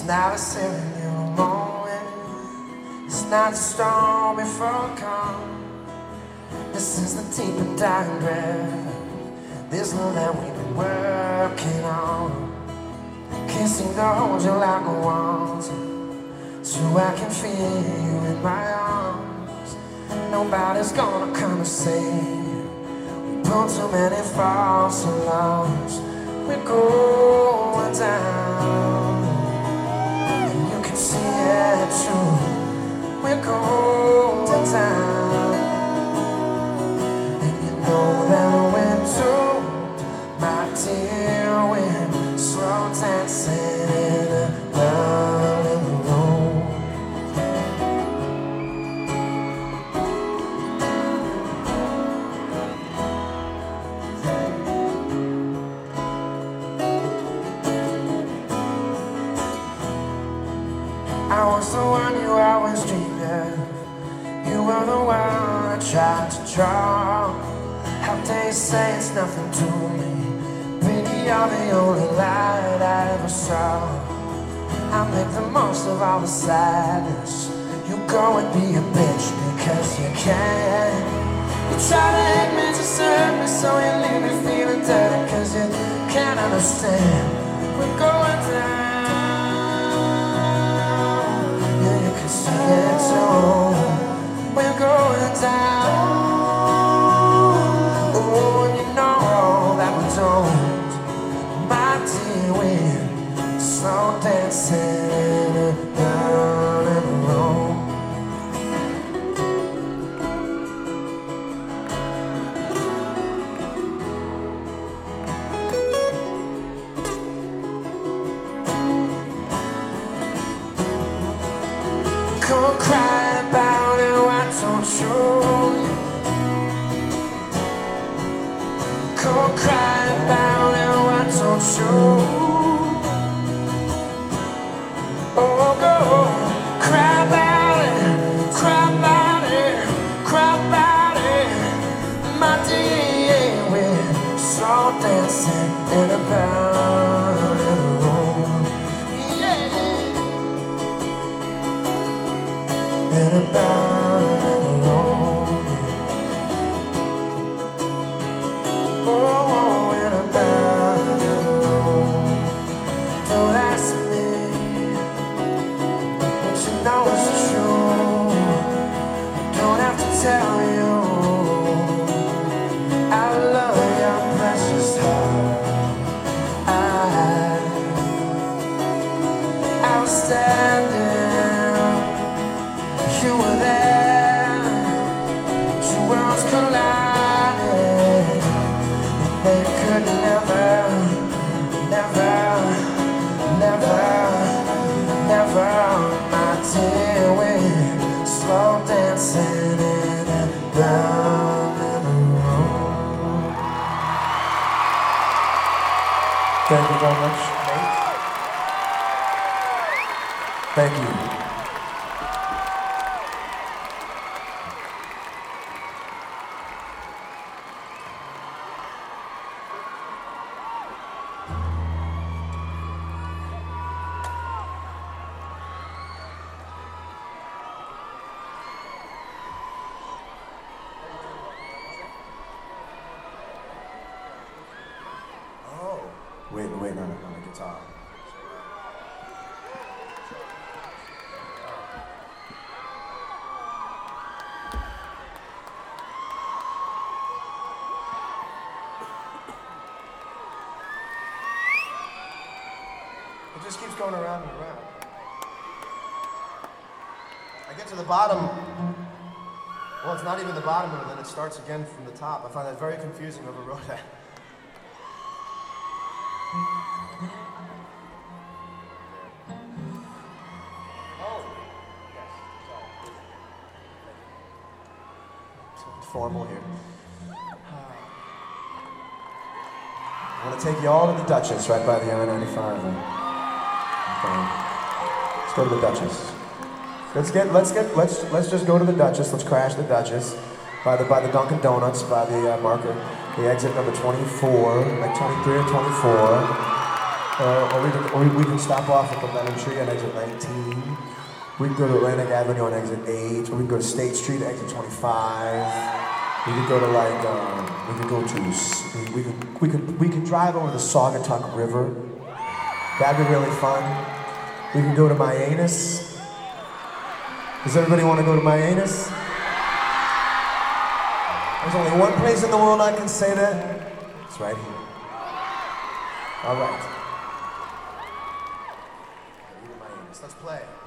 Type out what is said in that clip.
not a silly little moment. It's not a storm before it comes. This is the deep and dying breath. This love that we've been working on. Can't seem to hold you like I want to, so I can feel you in my arms. Nobody's gonna come and save you. We pulled too many false alarms. We're going down, and you can see it too. We're going down, and you know that we're too. My dear, we're slow dancing in a lovely room. I was the one you always dreamed of. You were the one I tried to draw. How dare you say it's nothing to me? Baby, you're the only light I ever saw. I make the most of all the sadness. You go and be a bitch because you can. You try to hate me, just hurt me, so you leave me feeling dirty because you can't understand. We're going down. Yeah, you can see it too. We're going down. Oh, and you know that we don't. My dear, we're slow dancing in a burning room. Go cry about it, why don't you? Go cry about it, why don't you? Oh, go cry about it, cry about it, cry about it. My dear, we're slow dancing in a burning room. Yeah. In a burning room. Oh, in a burning room. Don't ask me, but you know it's true. Don't have to tell you. I love your precious heart. I was standing, you were there. Two worlds collided. They could never, never, never, never. My dear, we're slow dancing in a burning room. Thank you very much, Nate. Thank you. Wait, no, the guitar. It just keeps going around and around. I get to the bottom. Well, it's not even the bottom, and then it starts again from the top. I find that very confusing. Whoever wrote that. Formal here. I want to take you all to the Duchess, right by the I-95. Okay. Let's go to the Duchess. Let's just go to the Duchess. Let's crash the Duchess by the Dunkin' Donuts, by the marker, the exit number 24, like 23 or 24. Or we can stop off at the Lemon Tree on exit 19. We can go to Atlantic Avenue on exit 8. Or we can go to State Street at exit 25. We could go to we could drive over the Saugatuck River. That'd be really fun. We can go to Myanus. Does everybody want to go to Myanus? There's only one place in the world I can say that. It's right here. All right. Let's play.